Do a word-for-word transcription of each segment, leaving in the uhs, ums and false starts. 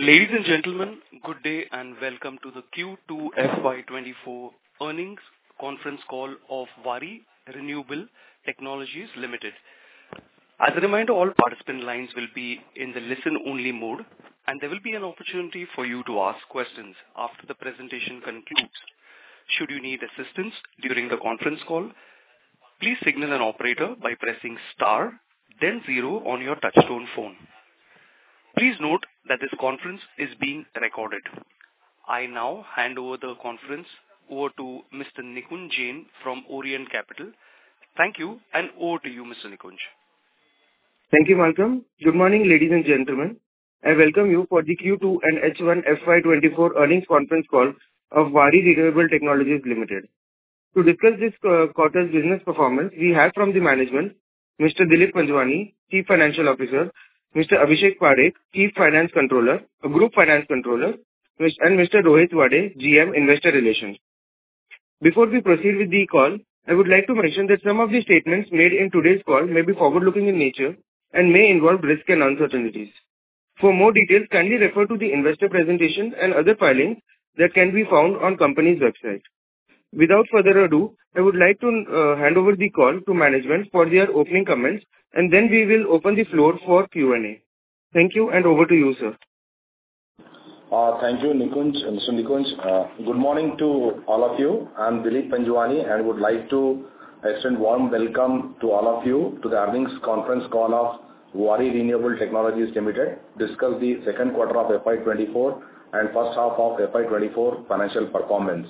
Ladies and gentlemen, good day and welcome to the Q two F Y twenty-four earnings conference call of Waaree Renewable Technologies Limited. As a reminder, all participant lines will be in the listen-only mode, and there will be an opportunity for you to ask questions after the presentation concludes. Should you need assistance during the conference call, please signal an operator by pressing star, then zero on your touchtone phone. Please note that this conference is being recorded. I now hand over the conference over to Mister Nikunj Jain from Orient Capital. Thank you, and over to you, Mister Nikunj. Thank you, Malcolm. Good morning, ladies and gentlemen. I welcome you for the Q two and H one F Y twenty-four earnings conference call of Waaree Renewable Technologies Limited. To discuss this uh, quarter's business performance, we have from the management Mister Dilip Panjwani, Chief Financial Officer, Mister Abhishek Parekh, Chief Finance Controller, uh, Group Finance Controller, and Mister Rohit Wade, G M Investor Relations. Before we proceed with the call, I would like to mention that some of the statements made in today's call may be forward-looking in nature and may involve risk and uncertainties. For more details, kindly refer to the investor presentation and other filings that can be found on company's website. Without further ado, I would like to uh, hand over the call to management for their opening comments, and then we will open the floor for Q and A. Thank you, and over to you, sir. Uh, thank you, Nikunj, Mister Nikunj. Uh, good morning to all of you. I'm Dilip Panjwani and would like to extend warm welcome to all of you to the earnings conference call of Waaree Renewable Technologies Limited, discuss the second quarter of F Y twenty-four and first half of F Y twenty-four financial performance.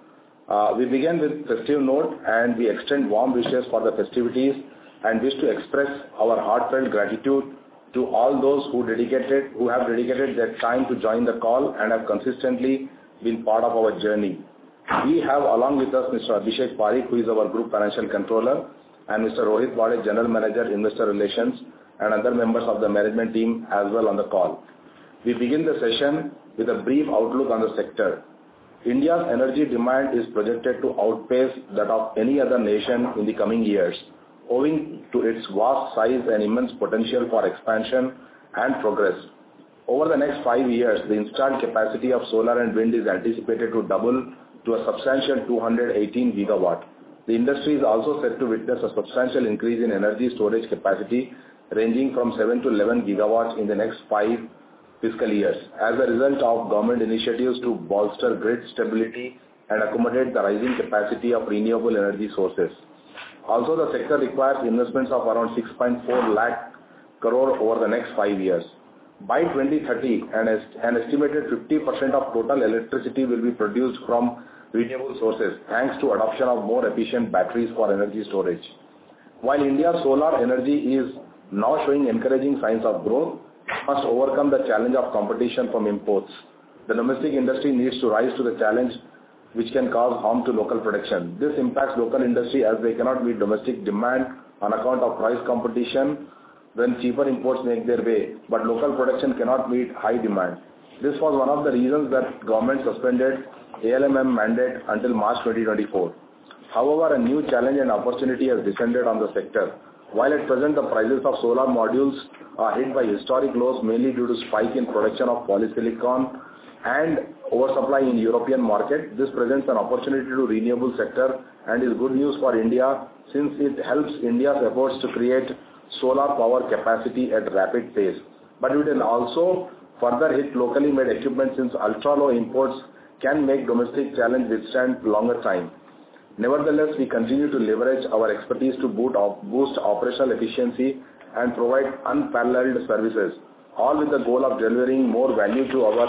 Uh, we begin with festive note and we extend warm wishes for the festivities and wish to express our heartfelt gratitude to all those who dedicated, who have dedicated their time to join the call and have consistently been part of our journey. We have along with us Mister Abhishek Parekh, who is our Group Financial Controller, and Mister Rohit Wade, General Manager, Investor Relations, and other members of the management team as well on the call. We begin the session with a brief outlook on the sector. India's energy demand is projected to outpace that of any other nation in the coming years, owing to its vast size and immense potential for expansion and progress. Over the next five years, the installed capacity of solar and wind is anticipated to double to a substantial two hundred eighteen gigawatt. The industry is also set to witness a substantial increase in energy storage capacity ranging from seven to eleven gigawatts in the next five fiscal years as a result of government initiatives to bolster grid stability and accommodate the rising capacity of renewable energy sources. Also, the sector requires investments of around six point four lakh crore over the next five years. By twenty thirty, an, est- an estimated fifty percent of total electricity will be produced from renewable sources thanks to adoption of more efficient batteries for energy storage. While India's solar energy is now showing encouraging signs of growth, it must overcome the challenge of competition from imports. The domestic industry needs to rise to the challenge which can cause harm to local production. This impacts local industry as they cannot meet domestic demand on account of price competition when cheaper imports make their way, but local production cannot meet high demand. This was one of the reasons that government suspended A L M M mandate until March twenty twenty-four. However, a new challenge and opportunity has descended on the sector. While at present the prices of solar modules are hit by historic lows mainly due to spike in production of polysilicon and oversupply in European market, this presents an opportunity to renewable sector and is good news for India since it helps India's efforts to create solar power capacity at rapid pace. But it will also further hit locally made equipment since ultra-low imports can make domestic challenge withstand longer time. Nevertheless, we continue to leverage our expertise to boost operational efficiency and provide unparalleled services, all with the goal of delivering more value to our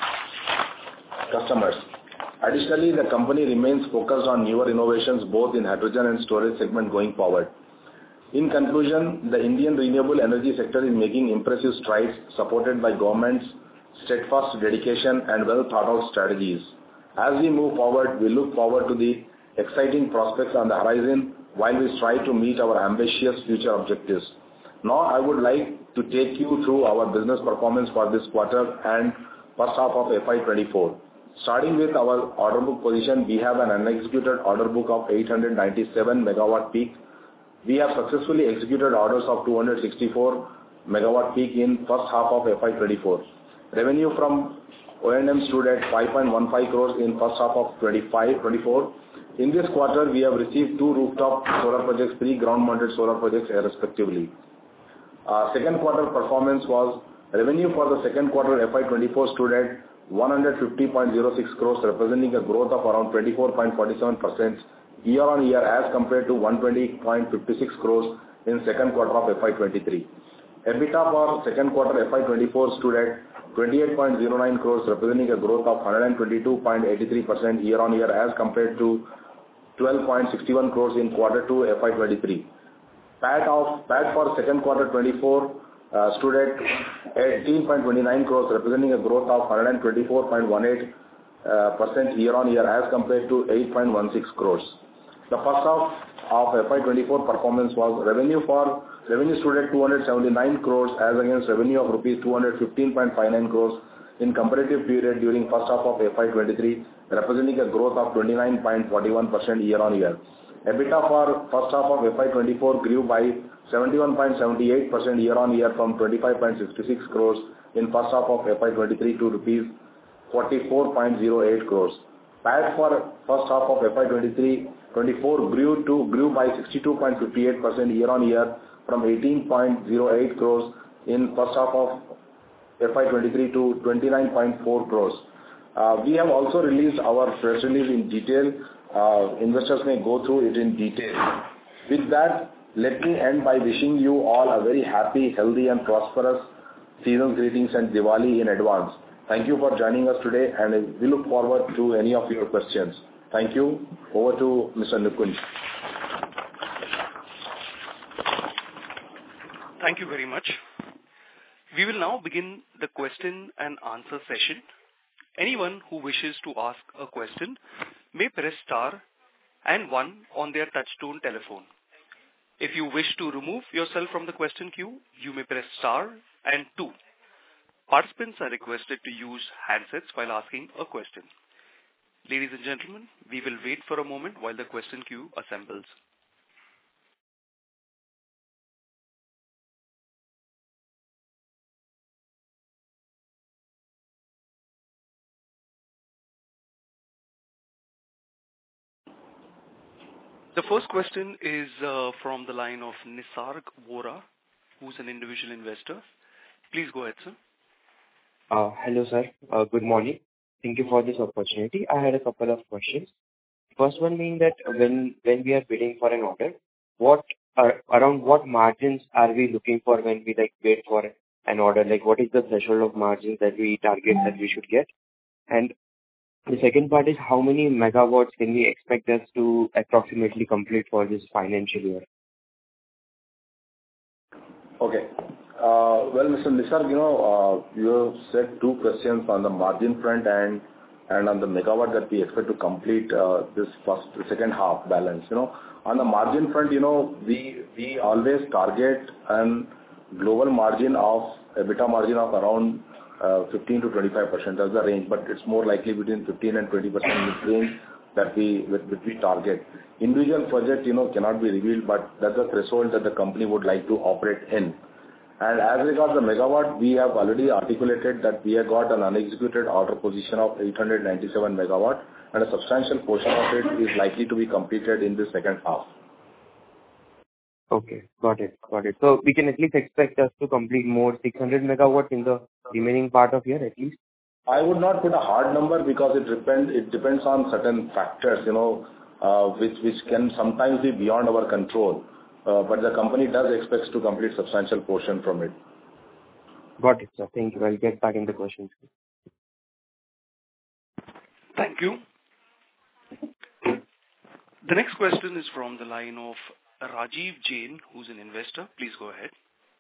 customers. Additionally, the company remains focused on newer innovations both in hydrogen and storage segment going forward. In conclusion, the Indian renewable energy sector is making impressive strides supported by government's steadfast dedication and well thought out strategies. As we move forward, we look forward to the exciting prospects on the horizon while we strive to meet our ambitious future objectives. Now, I would like to take you through our business performance for this quarter and first half of F Y twenty-four. Starting with our order book position, we have an unexecuted order book of eight hundred ninety-seven megawatt peak. We have successfully executed orders of two hundred sixty-four megawatt peak in first half of F Y twenty-four. Revenue from O and M stood at five point one five crores in first half of twenty-five twenty-four. In this quarter, we have received two rooftop solar projects, three ground-mounted solar projects, respectively. Uh, second quarter performance was revenue for the second quarter F Y twenty-four stood at one hundred fifty point zero six crores, representing a growth of around twenty-four point four seven percent year-on-year as compared to one hundred twenty point five six crores in second quarter of F Y twenty-three. EBITDA for second quarter F Y twenty-four stood at twenty-eight point zero nine crores, representing a growth of one hundred twenty-two point eight three percent year-on-year as compared to twelve point six one crores in quarter two F Y twenty-three. P A T of P A T for second quarter twenty-four uh, stood at eighteen point two nine crores, representing a growth of one hundred twenty-four point one eight percent year-on-year as compared to eight point one six crores. The first half of F Y twenty-four performance was revenue for revenue stood at two hundred seventy-nine crores as against revenue of rupees two hundred fifteen point five nine crores in comparative period during first half of F Y twenty-three, representing a growth of twenty-nine point four one percent year-on-year. EBITDA for first half of F Y twenty-four grew by seventy-one point seven eight percent year-on-year from twenty-five point six six crores in first half of F Y twenty-three to rupees forty-four point zero eight crores. P A T for first half of F Y twenty-three twenty-four grew to grew by sixty-two point five eight percent year-on-year from eighteen point zero eight crores in first half of F Y twenty-three to twenty-nine point four crores. Uh, we have also released our press release in detail. Uh, investors may go through it in detail. With that, let me end by wishing you all a very happy, healthy and prosperous season's greetings and Diwali in advance. Thank you for joining us today, and we look forward to any of your questions. Thank you. Over to Mister Nikunj. Thank you very much. We will now begin the question and answer session. Anyone who wishes to ask a question may press star and one on their touchtone telephone. If you wish to remove yourself from the question queue, you may press star and two. Participants are requested to use handsets while asking a question. Ladies and gentlemen, we will wait for a moment while the question queue assembles. The first question is uh, from the line of Nisarg Vora, who's an individual investor. Please go ahead, sir. Uh, hello, sir. Uh, good morning. Thank you for this opportunity. I had a couple of questions. First one being that when when we are bidding for an order, what are, around what margins are we looking for when we like bid for an order? Like, what is the threshold of margins that we target that we should get? And the second part is how many megawatts can we expect us to approximately complete for this financial year? Okay. Uh, well, Mister Nisarg, you know, uh, you said two questions on the margin front and and on the megawatt that we expect to complete uh, this first second half balance. You know, on the margin front, you know, we we always target an global margin of EBITDA margin of around uh, fifteen to twenty-five percent. That's the range, but it's more likely between fifteen and twenty percent range that we which we target. Individual project, you know, cannot be revealed, but that's the threshold that the company would like to operate in. And as regards the megawatt, we have already articulated that we have got an unexecuted order position of eight hundred ninety-seven megawatt, and a substantial portion of it is likely to be completed in the second half. Okay, got it, got it. So we can at least expect us to complete more six hundred megawatt in the remaining part of year at least? I would not put a hard number because it depends, it depends on certain factors, you know, uh, which, which can sometimes be beyond our control. Uh, but the company does expect to complete substantial portion from it. Got it, sir. Thank you. I'll get back in the questions. Thank you. The next question is from the line of Rajiv Jain, who's an investor. Please go ahead.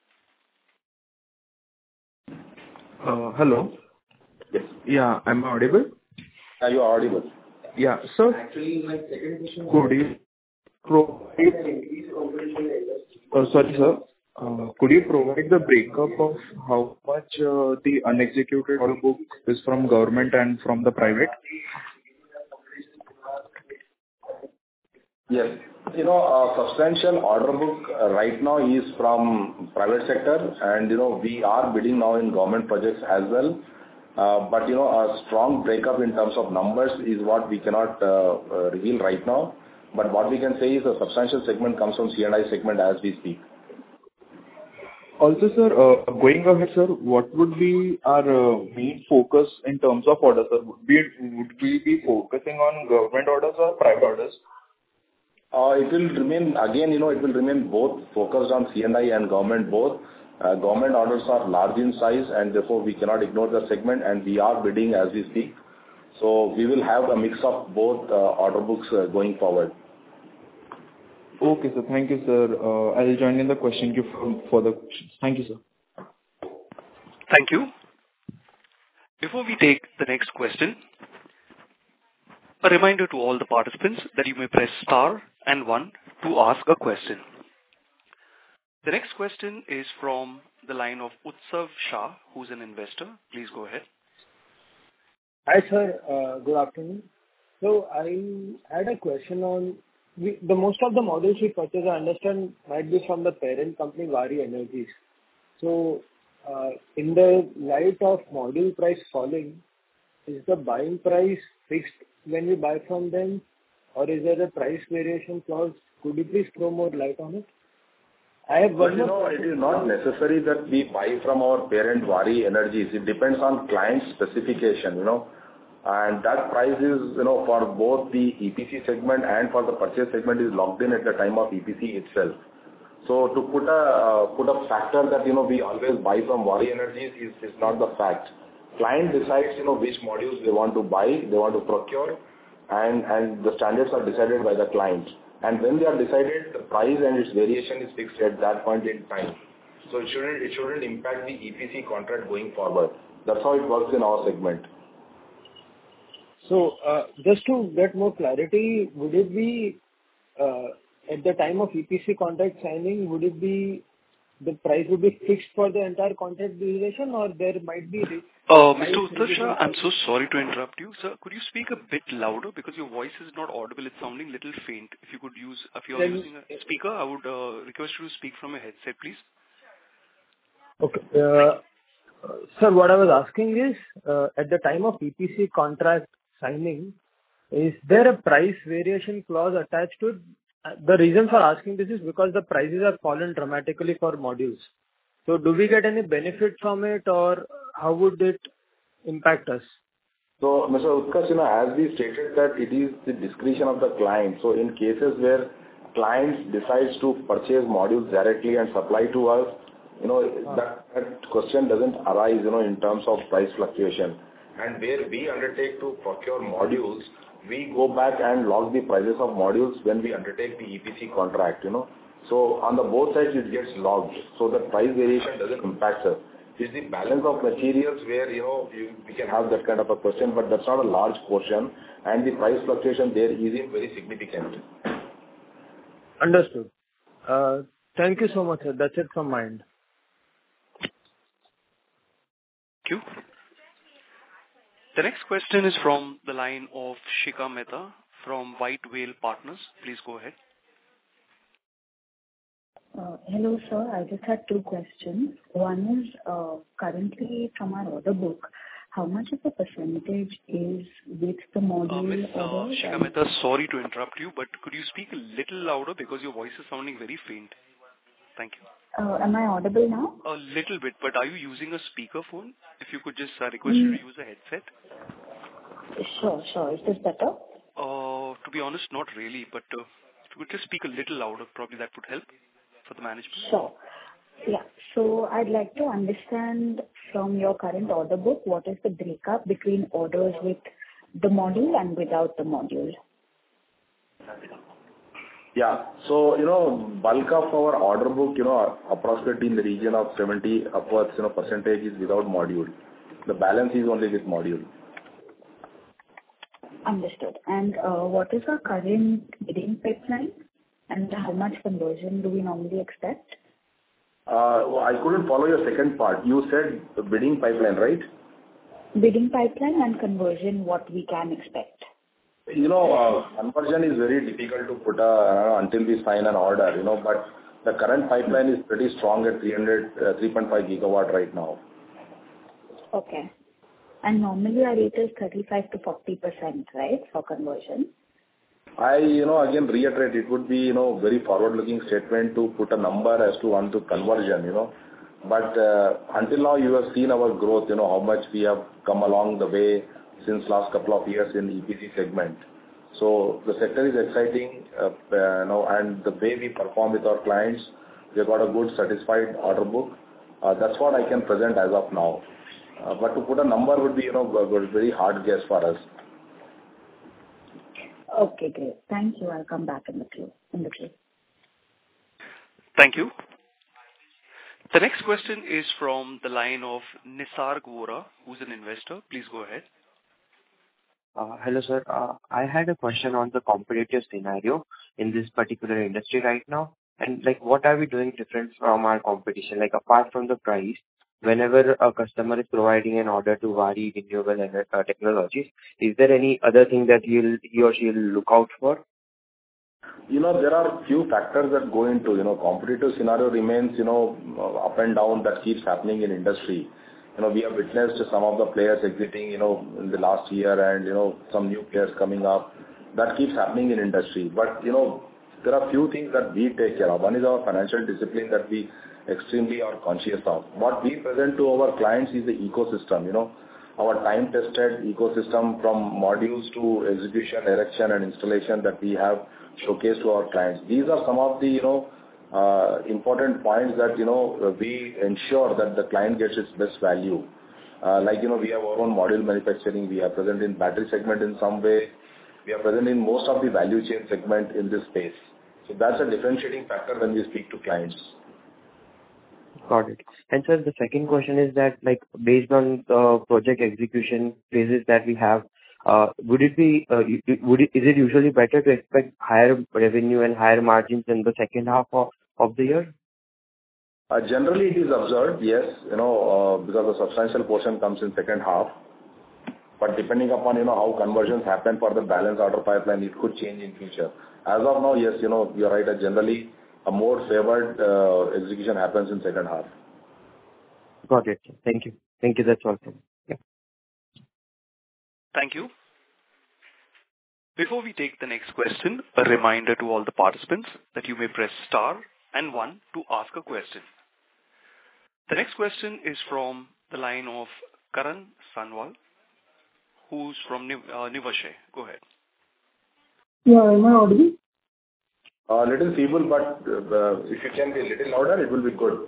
Uh, hello. Yes. Yeah, I'm audible? Are you audible? Yeah, sir. Actually, my second question could you provide... Uh, sorry, sir. Uh, could you provide the breakup of how much uh, the unexecuted order book is from government and from the private? Yes. You know, a substantial order book uh, right now is from private sector, and, you know, we are bidding now in government projects as well. Uh, but, you know, a strong breakup in terms of numbers is what we cannot uh, uh, reveal right now. But what we can say is a substantial segment comes from C and I segment as we speak. Also, sir, uh, going ahead, sir, what would be our uh, main focus in terms of orders, sir? Would we, would we be focusing on government orders or private orders? Uh, It will remain, again, you know, it will remain both focused on C and I and government both. Uh, Government orders are large in size, and therefore we cannot ignore the segment, and we are bidding as we speak. So we will have a mix of both uh, order books uh, going forward. Okay, sir. Thank you, sir. Uh, I'll join in the question queue for for the questions. Thank you, sir. Thank you. Before we take the next question, a reminder to all the participants that you may press star and one to ask a question. The next question is from the line of Utsav Shah, who's an investor. Please go ahead. Hi, sir. Uh, Good afternoon. So I had a question on we- the most of the models we purchase, I understand, might be from the parent company, Waaree Energies. So, uh, in the light of module price falling, is the buying price fixed when we buy from them, or is there a price variation clause? Could you please throw more light on it? I have But one you more know, it question. is not necessary that we buy from our parent Waaree Energies. It depends on client specification, you know. And that price is, you know, for both the E P C segment and for the purchase segment is locked in at the time of E P C itself. So to put a uh, put a factor that, you know, we always buy from Waaree Energies is, is not the fact. Client decides, you know, which modules they want to buy, they want to procure, and, and the standards are decided by the client. And when they are decided, the price and its variation is fixed at that point in time. So it shouldn't, it shouldn't impact the E P C contract going forward. That's how it works in our segment. So, uh, just to get more clarity, would it be, uh, at the time of E P C contract signing, would it be the price would be fixed for the entire contract duration, or there might be re- Uh, price Mister Utsav revision? Shah, I'm so sorry to interrupt you. Sir, could you speak a bit louder because your voice is not audible. It's sounding little faint. If you could use, if you are Then- using a speaker, I would uh, request you to speak from a headset, please. Okay. Uh, uh, Sir, what I was asking is, uh, at the time of E P C contract signing, is there a price variation clause attached to it? Uh, The reason for asking this is because the prices have fallen dramatically for modules. So do we get any benefit from it, or how would it impact us? So, Mister Utkarsh, you know, as we stated that it is the discretion of the client. So in cases where clients decides to purchase modules directly and supply to us, you know, that, that question doesn't arise, you know, in terms of price fluctuation. And where we undertake to procure modules, we go back and log the prices of modules when we undertake the E P C contract, you know. So on the both sides it gets logged, so the price variation doesn't impact us. It's the balance of materials where, you know, you, we can have that kind of a question, but that's not a large portion, and the price fluctuation there isn't very significant. Understood. Uh, Thank you so much, sir. That's it from my end. Thank you. The next question is from the line of Shikha Mehta from White Whale Partners. Please go ahead. Uh, Hello, sir. I just had two questions. One is, uh, currently from our order book, how much of a percentage is with the Uh, module Miss uh, orders? Shikha and- Mehta, sorry to interrupt you, but could you speak a little louder because your voice is sounding very faint. Thank you. Uh, Am I audible now? A little bit, but are you using a speakerphone? If you could just uh, request you to use a headset. Sure, sure. Is this better? Uh, to be honest, not really, but uh, if you could just speak a little louder, probably that would help for the management. Sure. Yeah. So I'd like to understand from your current order book, what is the breakup between orders with the module and without the module? Yeah. So, you know, bulk of our order book, you know, approximately in the region of seventy upwards, you know, percentage is without module. The balance is only with module. Understood. And uh, what is our current bidding pipeline, and how much conversion do we normally expect? Uh, I couldn't follow your second part. You said bidding pipeline, right? Bidding pipeline and conversion, what we can expect. You know, uh, conversion is very difficult to put a, uh, until we sign an order, you know, but the current pipeline is pretty strong at three hundred, uh, three point five gigawatt right now. Okay. And normally our rate is thirty-five to forty percent, right, for conversion? I, you know, again reiterate, it would be, you know, very forward-looking statement to put a number as to on to conversion, you know. But uh, until now, you have seen our growth, you know, how much we have come along the way since last couple of years in the E P C segment. So the sector is exciting, uh, uh, you know, and the way we perform with our clients, we have got a good satisfied order book. Uh, that's what I can present as of now. Uh, but to put a number would be, you know, a very hard guess for us. Okay, great. Thank you. I'll come back in the queue. In the queue. Thank you. The next question is from the line of Nisarg Vora, who's an investor. Please go ahead. Uh, hello, sir. Uh, I had a question on the competitive scenario in this particular industry right now. And like, what are we doing different from our competition? Like, apart from the price, whenever a customer is providing an order to Waaree Renewable Ener- uh, Technologies, is there any other thing that he'll, he or she will look out for? You know, there are few factors that go into, you know, competitive scenario remains, you know, up and down that keeps happening in industry. You know, we have witnessed some of the players exiting, you know, in the last year and, you know, some new players coming up. That keeps happening in industry. But, you know, there are few things that we take care of. One is our financial discipline that we extremely are conscious of. What we present to our clients is the ecosystem, you know, our time-tested ecosystem from modules to execution, erection and installation that we have showcased to our clients. These are some of the, you know, uh, important points that, you know, we ensure that the client gets its best value. Uh, like, you know, we have our own module manufacturing. We are present in battery segment in some way. We are present in most of the value chain segment in this space. So that's a differentiating factor when we speak to clients. Got it. And sir, the second question is that, like, based on the project execution phases that we have, uh, would it be, uh, would it, is it usually better to expect higher revenue and higher margins in the second half of, of the year? Uh, generally, it is observed, yes, you know, uh, because a substantial portion comes in second half. But depending upon, you know, how conversions happen for the balance order pipeline, it could change in future. As of now, yes, you know, you're right, that generally a more favored uh, execution happens in second half. Got it. Thank you. Thank you. That's all from me. Yeah. Thank you. Before we take the next question, a reminder to all the participants that you may press star and one to ask a question. The next question is from the line of Karan Sanwal, who's from Niv- uh, Nivashay. Go ahead. Yeah, am I audible? A uh, little feeble, but uh, if you can be a little louder, it will be good.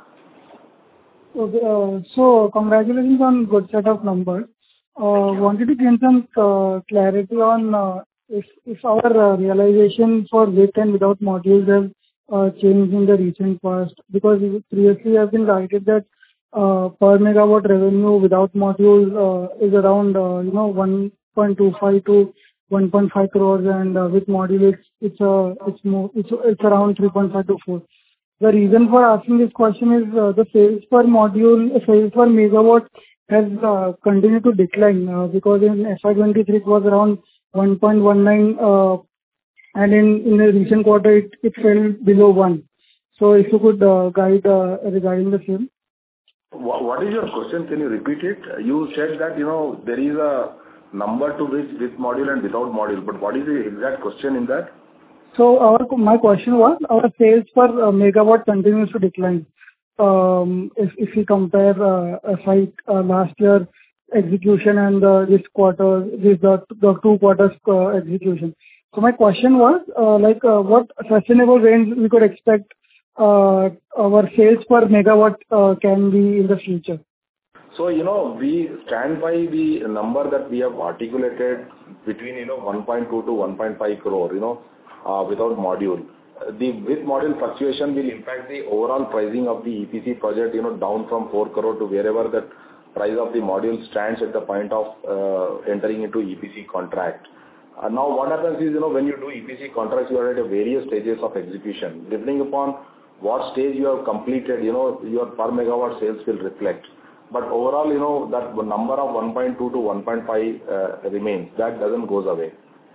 Okay, uh, so congratulations on good set of numbers. Uh, wanted to gain some uh, clarity on uh, if, if our uh, realization for with and without modules have uh, changed in the recent past, because previously I've been guided that uh, per megawatt revenue without modules uh, is around uh, you know one point two five to one point five crores, and uh, with module it's it's uh, it's more it's it's around three point five to four. The reason for asking this question is uh, the sales per module, sales per megawatt has uh, continued to decline uh, because in F Y twenty-three it was around one point one nine uh, and in, in the recent quarter it, it fell below one. So if you could uh, guide uh, regarding the same. What is your question? Can you repeat it? You said that, you know, there is a number to which with module and without module, but what is the exact question in that? So our my question was, our sales per uh, megawatt continues to decline. Um, if if we compare uh, a site uh, last year execution and uh, this quarter, this the the two quarters uh, execution. So my question was, uh, like, uh, what sustainable range we could expect uh, our sales per megawatt uh, can be in the future? So, you know, we stand by the number that we have articulated between, you know, one point two to one point five crore, you know, uh, without module. The with module fluctuation will impact the overall pricing of the E P C project, you know, down from four crore to wherever the price of the module stands at the point of uh, entering into E P C contract. Uh, now, what happens is, you know, when you do E P C contracts, you are at various stages of execution. Depending upon what stage you have completed, you know, your per megawatt sales will reflect. But overall, you know, that number of one point two to one point five uh, remains. That doesn't goes away.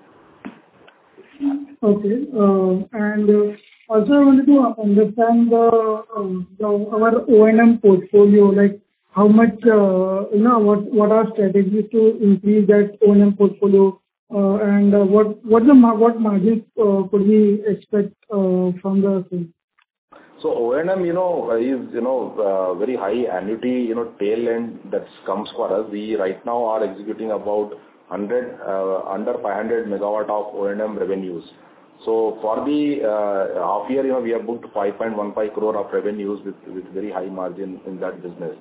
Okay. Uh, and uh, also I wanted to understand the, um, the our O and M portfolio. Like how much, uh, you know, what what are strategies to increase that O and M portfolio, uh, and uh, what what the ma- what margins uh, could we expect uh, from the same? So O and M, you know, is, you know, uh, very high annuity, you know, tail end that comes for us. We right now are executing about one hundred, uh, under five hundred megawatt of O and M revenues. So for the uh, half year, you know, we have booked five point one five crore of revenues with, with very high margin in that business.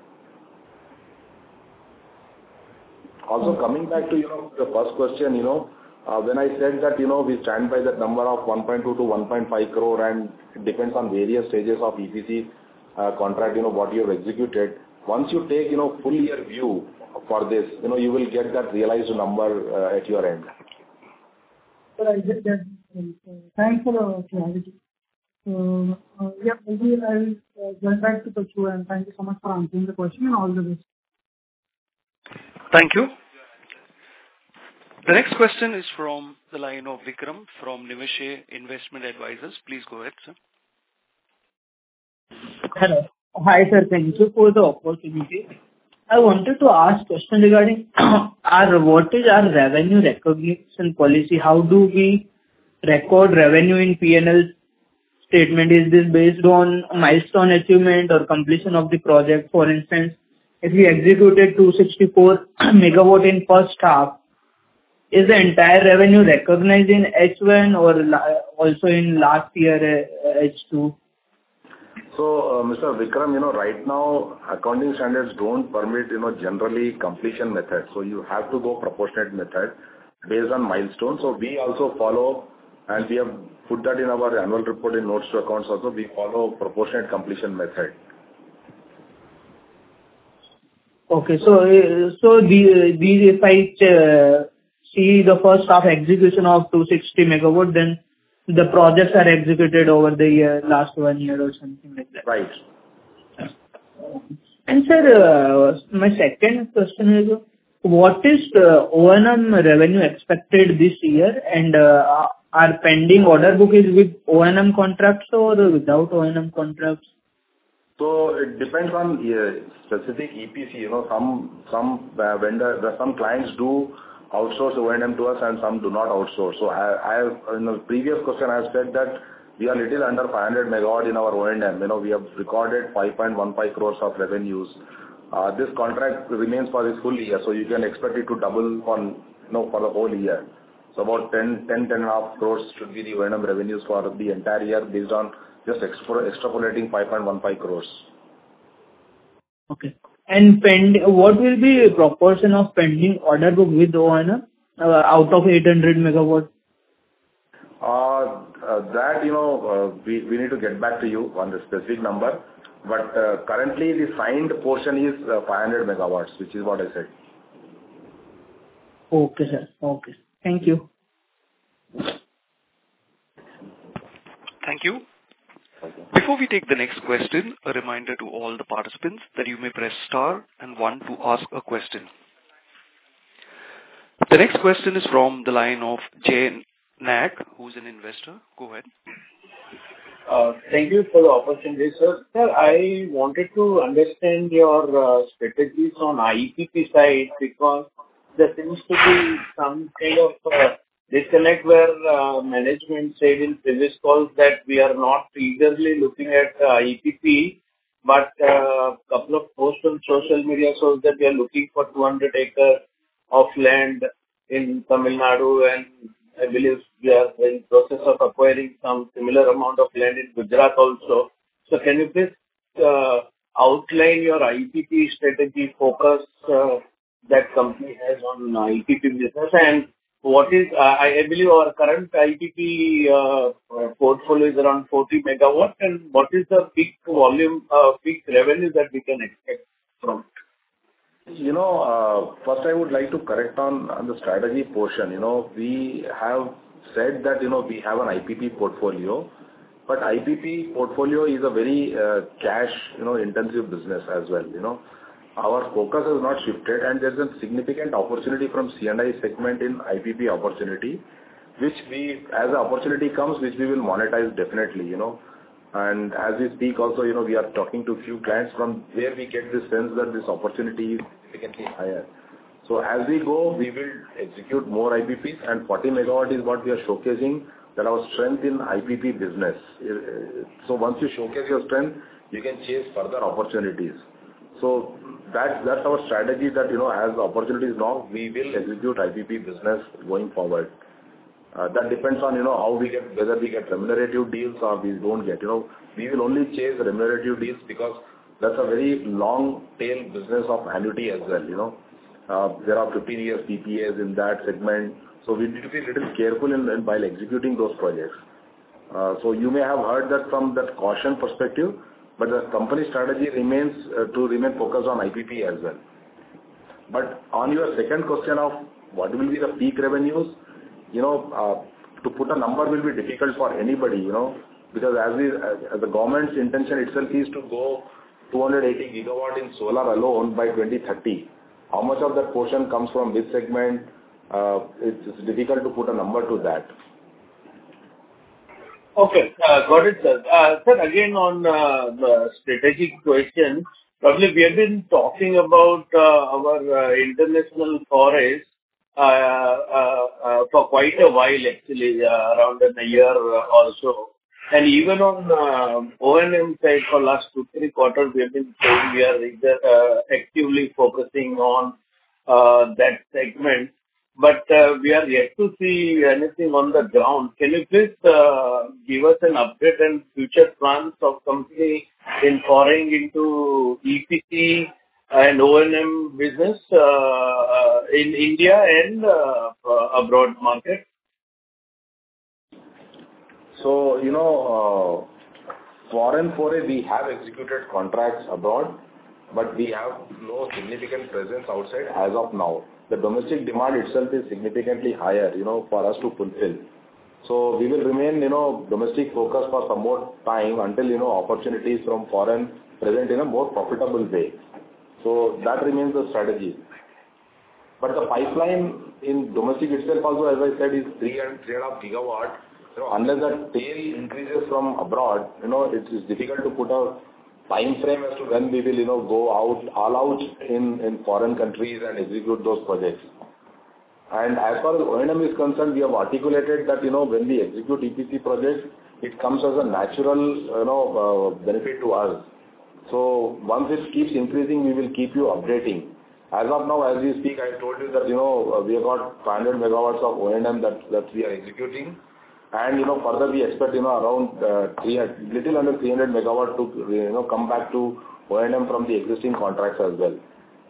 Also coming back to, you know, the first question, you know, Uh, when I said that, you know, we stand by that number of one point two to one point five crore, and it depends on various stages of E P C uh, contract, you know, what you have executed. Once you take, you know, full year view for this, you know, you will get that realized number uh, at your end. Sir, I get that. Thanks for the clarity. Uh, uh, Yeah, maybe I'll uh, join back to Pachu, and thank you so much for answering the question, and all the best. Thank you. The next question is from the line of Vikram from Niveshaay Investment Advisors. Please go ahead, sir. Hello. Hi, sir. Thank you for the opportunity. I wanted to ask question regarding our what is our revenue recognition policy? How do we record revenue in P and L statement? Is this based on milestone achievement or completion of the project? For instance, if we executed two hundred sixty-four megawatt in first half, is the entire revenue recognized in H one or also in last year uh, H two? So, uh, Mister Vikram, you know, right now accounting standards don't permit, you know, generally completion method. So you have to go proportionate method based on milestones. So we also follow, and we have put that in our annual report in notes to accounts also. We follow proportionate completion method. Okay, so uh, so the these if I uh, see the first half execution of two hundred sixty megawatt, then the projects are executed over the year, last one year or something like that. Right. And sir, uh, my second question is, what is the O and M revenue expected this year, and uh, our pending order book is with O and M contracts or without O and M contracts? So it depends on uh, specific E P C. You know, some some uh, vendor, some clients do outsource O and M to us, and some do not outsource. So I, I have, in the previous question, I have said that we are little under five hundred megawatt in our O and M. You know, we have recorded five point one five crores of revenues. Uh, this contract remains for this full year, so you can expect it to double on, you know, for the whole year. So about ten, ten, ten and a half crores should be the O and M revenues for the entire year based on just extra, extrapolating five point one five crores. Okay. And pend, what will be the proportion of pending order book with O and M uh, out of eight hundred megawatt? Uh, uh, that, you know, uh, we, we need to get back to you on the specific number. But uh, currently the signed portion is uh, five hundred megawatts, which is what I said. Okay, sir. Okay. Thank you. Thank you. Before we take the next question, a reminder to all the participants that you may press star and one to ask a question. The next question is from the line of Jay Nag, who's an investor. Go ahead. Uh, Thank you for the opportunity, sir. Sir, I wanted to understand your uh, strategies on I P P side, because there seems to be some kind of uh, disconnect where uh, management said in previous calls that we are not eagerly looking at uh, I P P, but a uh, couple of posts on social media shows that we are looking for two hundred acres of land in Tamil Nadu, and I believe we are in process of acquiring some similar amount of land in Gujarat also. So can you please uh, outline your I P P strategy focus uh, that company has on I P P business, and what is, uh, I believe our current I P P uh, portfolio is around forty megawatt, and what is the peak volume, uh, peak revenue that we can expect from it? You know, uh, first I would like to correct on, on the strategy portion. You know, we have said that, you know, we have an I P P portfolio, but I P P portfolio is a very uh, cash, you know, intensive business as well, you know. Our focus has not shifted, and there's a significant opportunity from C and I segment in I P P opportunity, which we, as the opportunity comes, which we will monetize definitely, you know. And as we speak also, you know, we are talking to a few clients from where we get the sense that this opportunity is significantly higher. So as we go, we will execute more I P Ps, and forty megawatt is what we are showcasing, that our strength in I P P business. So once you showcase your strength, you can chase further opportunities. So that, that's our strategy, that, you know, as opportunities now, we will execute I P P business going forward. Uh, that depends on, you know, how we get, whether we get remunerative deals or we don't get. You know, we will only chase remunerative deals because that's a very long tail business of annuity as well, you know. Uh, there are fifteen years P P As in that segment, so we need to be a little careful in, in while executing those projects. Uh, so you may have heard that from that caution perspective, but the company strategy remains uh, to remain focused on I P P as well. But on your second question of what will be the peak revenues, you know, uh, to put a number will be difficult for anybody, you know, because as we, as the government's intention itself is to go two hundred eighty gigawatt in solar alone by twenty thirty. How much of that portion comes from which segment? Uh, it's, it's difficult to put a number to that. Okay, uh, got it, sir. Uh, sir, again on uh, the strategic question, probably we have been talking about uh, our uh, international forays uh, uh, uh, for quite a while, actually, uh, around a year or so. And even on uh, O and M side for last two, three quarters, we have been saying we are either, uh, actively focusing on uh, that segment, but uh, we are yet to see anything on the ground. Can you please uh, give us an update and future plans of company in foraying into E P C and O and M business uh, uh, in India and uh, uh, abroad market? So, you know, uh, foreign foray, we have executed contracts abroad, but we have no significant presence outside as of now. The domestic demand itself is significantly higher, you know, for us to fulfill. So we will remain, you know, domestic focused for some more time until, you know, opportunities from foreign present in a more profitable way. So that remains the strategy. But the pipeline in domestic itself also, as I said, is three and three and a half gigawatt. You know, unless that tail increases from abroad, you know, it is difficult to put a time frame as to when we will, you know, go out, all out in, in foreign countries and execute those projects. And as far as O and M is concerned, we have articulated that, you know, when we execute E P C projects, it comes as a natural, you know, uh, benefit to us. So once it keeps increasing, we will keep you updating. As of now, as we speak, I told you that, you know, we have got five hundred megawatts of O and M that, that we are executing. And, you know, further we expect, you know, around uh, three, little under three hundred megawatt to, you know, come back to O and M from the existing contracts as well.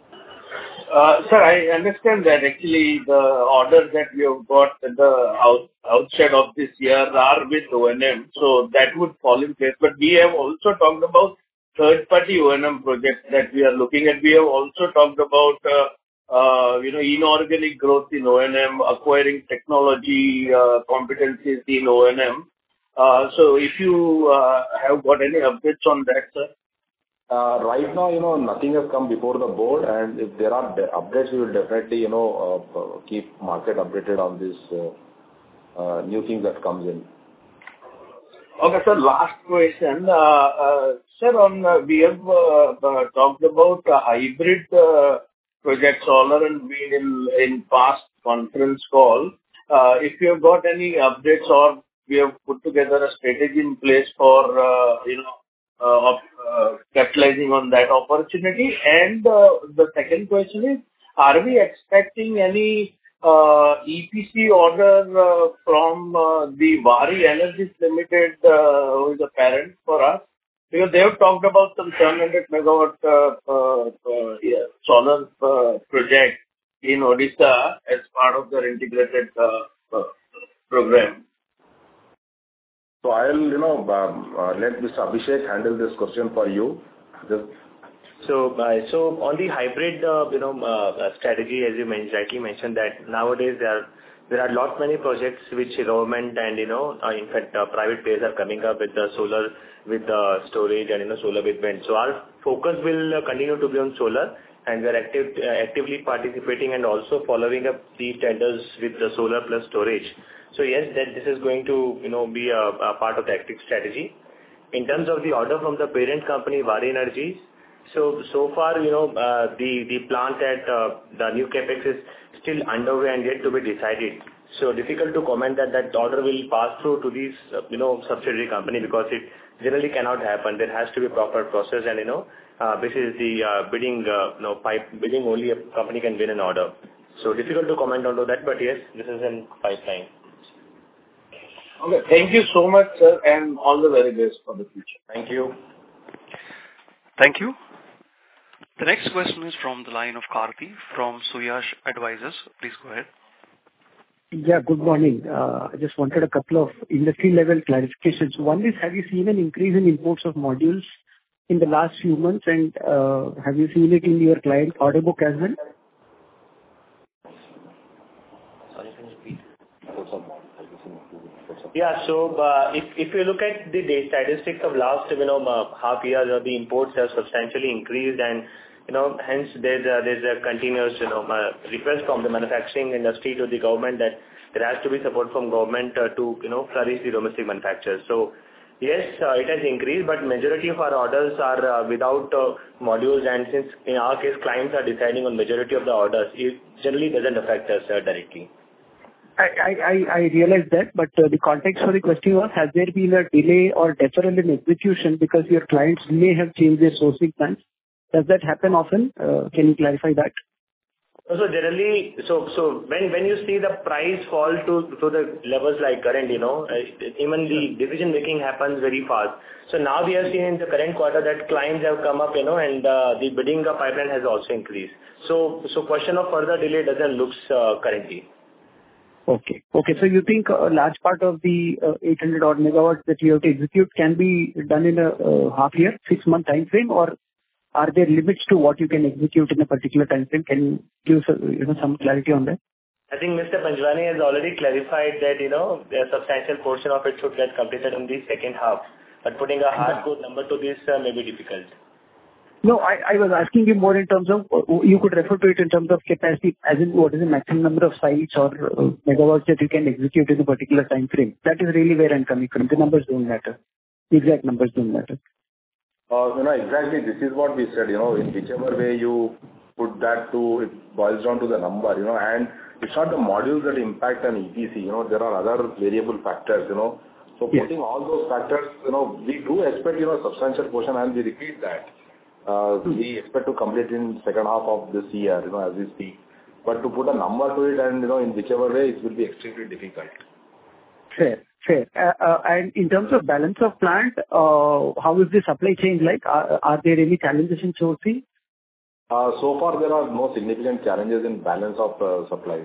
Uh, sir, I understand that actually the orders that we have got at the out, outset of this year are with O and M, so that would fall in place. But we have also talked about third-party O and M projects that we are looking at. We have also talked about uh, Uh, you know, inorganic growth in O and M, acquiring technology uh, competencies in O and M. Uh, so if you uh, have got any updates on that, sir? Uh, right now, you know, nothing has come before the board, and if there are updates, we will definitely, you know, uh, keep market updated on this uh, uh, new thing that comes in. Okay, sir, last question. Uh, uh, sir, on, uh, we have uh, uh, talked about uh, hybrid uh, project solar and wind in, in past conference call. Uh, if you have got any updates or we have put together a strategy in place for, uh, you know, uh, uh, capitalizing on that opportunity. And uh, the second question is, are we expecting any uh, E P C order uh, from uh, the Waaree Energies Limited, uh, who is a parent for us? Because they have talked about some seven hundred megawatt uh, uh, uh, yeah, solar uh, project in Odisha as part of their integrated uh, uh, program. So I'll, you know, um, uh, let Mister Abhishek handle this question for you. Just So, uh, so on the hybrid, uh, you know, uh, strategy, as you men- rightly mentioned, that nowadays there are there are lot many projects which government and, you know, uh, in fact, uh, private players are coming up with the solar, with uh, storage and, you know, solar with wind. So our focus will uh, continue to be on solar, and we are active, uh, actively participating and also following up the tenders with the solar plus storage. So yes, that this is going to, you know, be a, a part of the active strategy. in terms of the order from the parent company, Waaree Energies, so so far, you know, uh, the the plant at uh, the new capex is still underway and yet to be decided. So difficult to comment that that order will pass through to these, uh, you know, subsidiary company, because it generally cannot happen. There has to be a proper process, and, you know, uh, this is the uh, bidding, uh, you know, pipe bidding, only a company can win an order. So difficult to comment on that, but yes, this is in pipeline. Okay. Thank you so much, sir, and all the very best for the future. Thank you. Thank you. The next question is from the line of Karthi from Suyash Advisors. Please go ahead. Yeah, good morning. Uh, I just wanted a couple of industry-level clarifications. One is, have you seen an increase in imports of modules in the last few months, and uh, have you seen it in your client order book as well? Sorry, can you repeat? Yeah. So, uh, if if you look at the the statistics of last, you know, uh, half year, uh, the imports have substantially increased, and, you know, hence there's a there's a continuous, you know, uh, request from the manufacturing industry to the government that there has to be support from government uh, to, you know, flourish the domestic manufacturers. So yes, uh, it has increased, but majority of our orders are uh, without uh, modules, and since in our case clients are deciding on majority of the orders, it generally doesn't affect us uh, directly. I I I realize that, but uh, the context for the question was, has there been a delay or deferral in execution because your clients may have changed their sourcing plans? Does that happen often? Uh, Can you clarify that? So generally, so so when when you see the price fall to to the levels like current, you know, uh, even the decision making happens very fast. So now we have seen in the current quarter that clients have come up, you know, and uh, the bidding pipeline has also increased. So so question of further delay doesn't looks uh, currently. Okay. Okay, so you think a large part of the uh, eight hundred odd megawatts that you have to execute can be done in a uh, half year, six-month time frame, or are there limits to what you can execute in a particular time frame? Can you give uh, you know, some clarity on that? I think Mister Panjwani has already clarified that, you know, a substantial portion of it should get completed in the second half. But putting a hardcore number to this uh, may be difficult. No, I I was asking you more in terms of, uh, you could refer to it in terms of capacity, as in what is the maximum number of sites or uh, megawatts that you can execute in a particular time frame. That is really where I'm coming from. The numbers don't matter. The exact numbers don't matter. Uh, you know, exactly, this is what we said, you know, in whichever way you put that to, it boils down to the number, you know, and it's not the modules that impact an E P C, you know, there are other variable factors, you know. So Yes. putting all those factors, you know, we do expect, you know, substantial portion, and we repeat that. Uh, we expect to complete in second half of this year, you know, as we speak. But to put a number to it and, you know, in whichever way, it will be extremely difficult. Fair. Fair. Uh, uh, And in terms of balance of plant, uh, how is the supply chain like? Are are there any challenges in sourcing? Uh, so far, there are no significant challenges in balance of uh, supplies.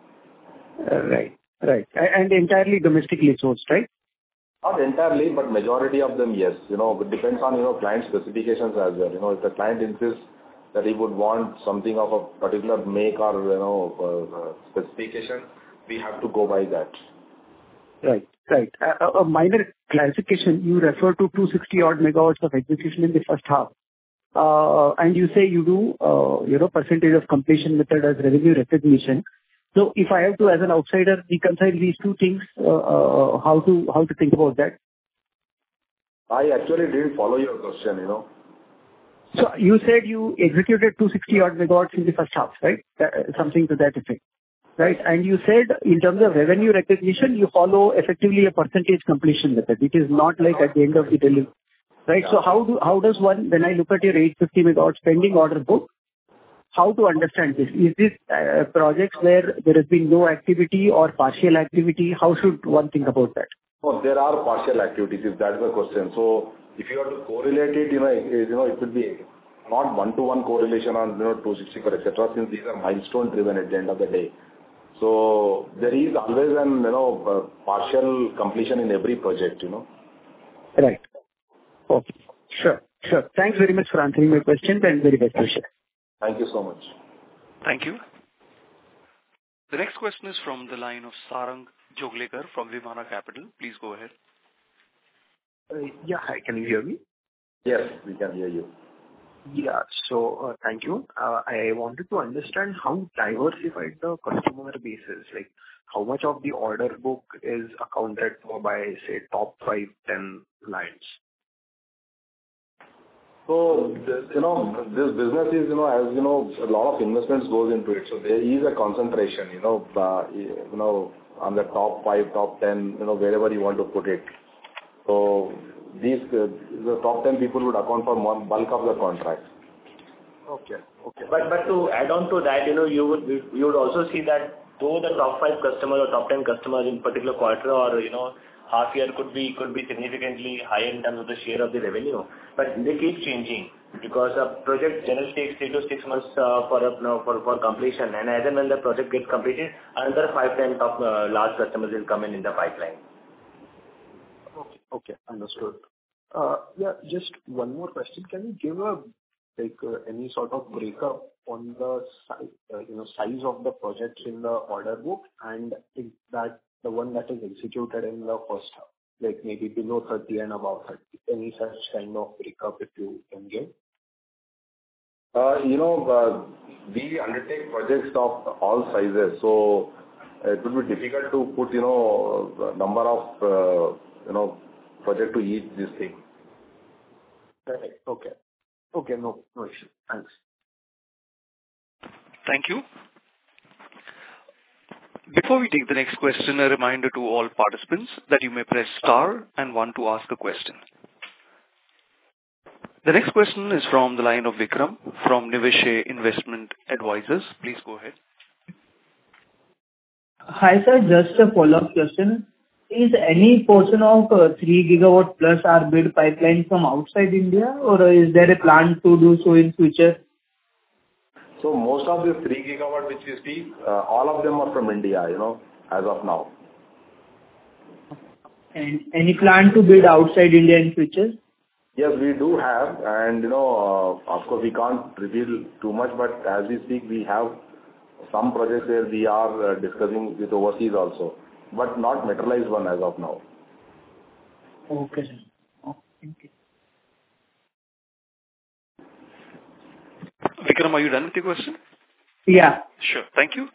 Uh, Right. Right. A- And entirely domestically sourced, right? Not entirely, but majority of them, yes. You know, it depends on, you know, client specifications as well. You know, if the client insists that he would want something of a particular make or, you know, uh, uh, specification, we have to go by that. Right. Right. A a- a minor clarification, you refer to two hundred sixty odd megawatts of execution in the first half. Uh, And you say you do, uh, you know, percentage of completion method as revenue recognition. So if I have to, as an outsider, reconcile these two things, uh, uh, how to how to think about that? I actually didn't follow your question, you know. So you said you executed two hundred sixty odd megawatts in the first half, right? That- Something to that effect, right? And you said in terms of revenue recognition, you follow effectively a percentage completion method. It is not like at the end of the delivery, right? So how do how does one, when I look at your eight hundred fifty megawatts pending order book, how to understand this? Is this uh, projects where there has been no activity or partial activity? How should one think about that? Oh, there are partial activities, if that's the question. So if you have to correlate it, you know, it, you know, it would be not one-to-one correlation on, you know, two sixty, et cetera, since these are milestone driven at the end of the day. So there is always an, you know, uh, partial completion in every project, you know. Right. Okay. Sure. Sure. Thanks very much for answering my questions, and very best wishes. Thank you so much. Thank you. The next question is from the line of Sarang Joglekar from Vimana Capital. Please go ahead. Uh, Yeah. Hi, can you hear me? Yes, we can hear you. Yeah. So, uh, thank you. Uh, I wanted to understand how diversified the customer base is. Like, how much of the order book is accounted for by, say, top five, ten clients? So, this, you know, this business is, you know, as you know, a lot of investments goes into it. So there is a concentration, you know, uh, you know, on the top five, top ten, you know, wherever you want to put it. So these, uh, the top ten people would account for more bulk of the contracts. Okay. Okay. But but to add on to that, you know, you would you would also see that though the top five customers or top ten customers in particular quarter or, you know, half year could be could be significantly higher in terms of the share of the revenue, but they keep changing because a project generally takes three to six months uh, for a, you know, for for completion, and as and when the project gets completed, another five ten top uh, large customers will come in in the pipeline. Okay. Okay. Understood. Uh, Yeah, just one more question. Can you give a, like, uh, any sort of breakup on the size, uh, you know, size of the projects in the order book and if that the one that is executed in the first half, like maybe below thirty and above thirty? Any such kind of breakup if you can give? Uh, You know, uh, we undertake projects of all sizes, so it would be difficult to put, you know, a number of, uh, you know, project to each this thing. Right. Okay. Okay, no, no issue. Thanks. Thank you. Before we take the next question, a reminder to all participants that you may press star and one to ask a question. The next question is from the line of Vikram from Niveshaay Investment Advisors. Please go ahead. Hi, sir. Just a follow-up question. Is any portion of uh, three gigawatt plus our bid pipeline from outside India, or is there a plan to do so in future? So most of the three gigawatt which you see, uh, all of them are from India, you know, as of now. And any plan to bid outside India in future? Yes, we do have, and you know, uh, of course, we can't reveal too much, but as we speak, we have some projects where we are uh, discussing with overseas also, but not materialized one as of now. Okay, sir. Oh, thank you. Vikram, are you done with your question? Yeah. Sure. Thank you.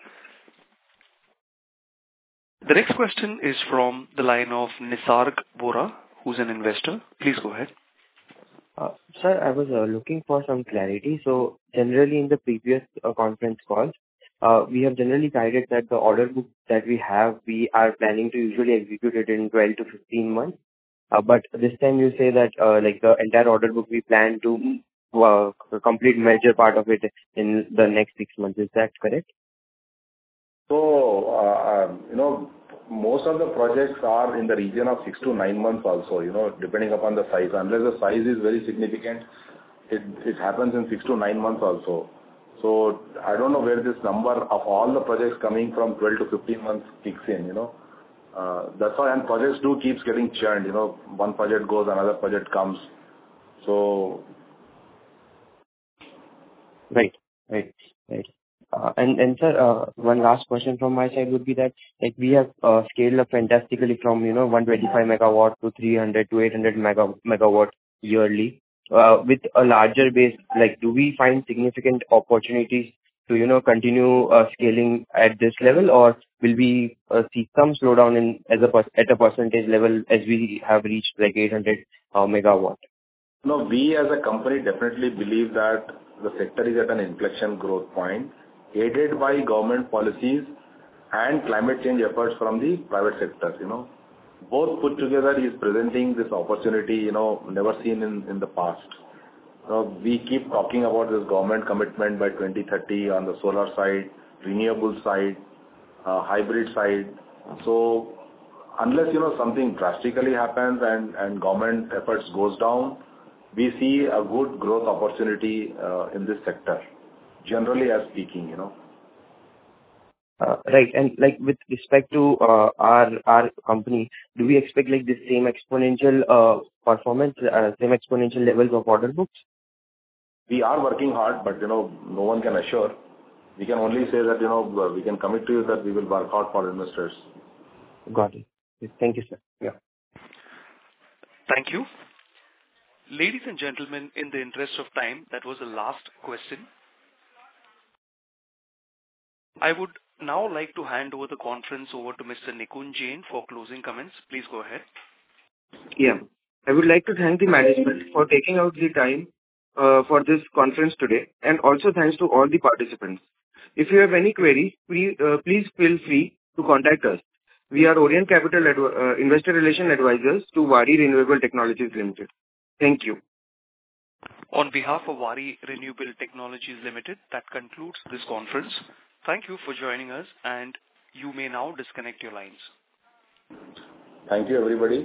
The next question is from the line of Nisarg Bora, who's an investor. Please go ahead. Uh, Sir, I was uh, looking for some clarity. So generally in the previous uh, conference calls, uh, we have generally guided that the order book that we have, we are planning to usually execute it in twelve to fifteen months. Uh, But this time you say that, uh, like, the entire order book, we plan to uh, complete major part of it in the next six months. Is that correct? So, uh, you know, most of the projects are in the region of six to nine months also, you know, depending upon the size. Unless the size is very significant, it, it happens in six to nine months also. So I don't know where this number of all the projects coming from twelve to fifteen months kicks in, you know. Uh, that's why, and projects do keeps getting churned, you know, one project goes, another project comes. So. Right, right, right. Uh, And and sir, uh, one last question from my side would be that, like, we have uh, scaled up fantastically from, you know, one hundred twenty-five megawatt to three hundred to eight hundred mega megawatt yearly. Uh, With a larger base, like, do we find significant opportunities to, you know, continue uh, scaling at this level, or will we uh, see some slowdown in as a per- at a percentage level as we have reached like eight hundred uh, megawatt? No, we as a company definitely believe that the sector is at an inflection growth point, aided by government policies and climate change efforts from the private sector, you know. Both put together is presenting this opportunity, you know, never seen in, in the past. Uh, we keep talking about this government commitment by twenty thirty on the solar side, renewable side, uh, hybrid side. So unless, you know, something drastically happens and, and government efforts goes down, we see a good growth opportunity uh, in this sector, generally as speaking, you know. Uh, Right. And like with respect to uh, our our company, do we expect like the same exponential uh, performance, uh, same exponential levels of order books? We are working hard, but, you know, no one can assure. We can only say that, you know, we can commit to you that we will work hard for investors. Got it. Thank you, sir. Yeah. Thank you. Ladies and gentlemen, in the interest of time, that was the last question. I would now like to hand over the conference over to Mister Nikunj Jain for closing comments. Please go ahead. Yeah. I would like to thank the management for taking out the time uh, for this conference today, and also thanks to all the participants. If you have any queries, please, uh, please feel free to contact us. We are Orient Capital Adv- uh, Investor Relation Advisors to Waaree Renewable Technologies Limited. Thank you. On behalf of Waaree Renewable Technologies Limited, that concludes this conference. Thank you for joining us, and you may now disconnect your lines. Thank you, everybody.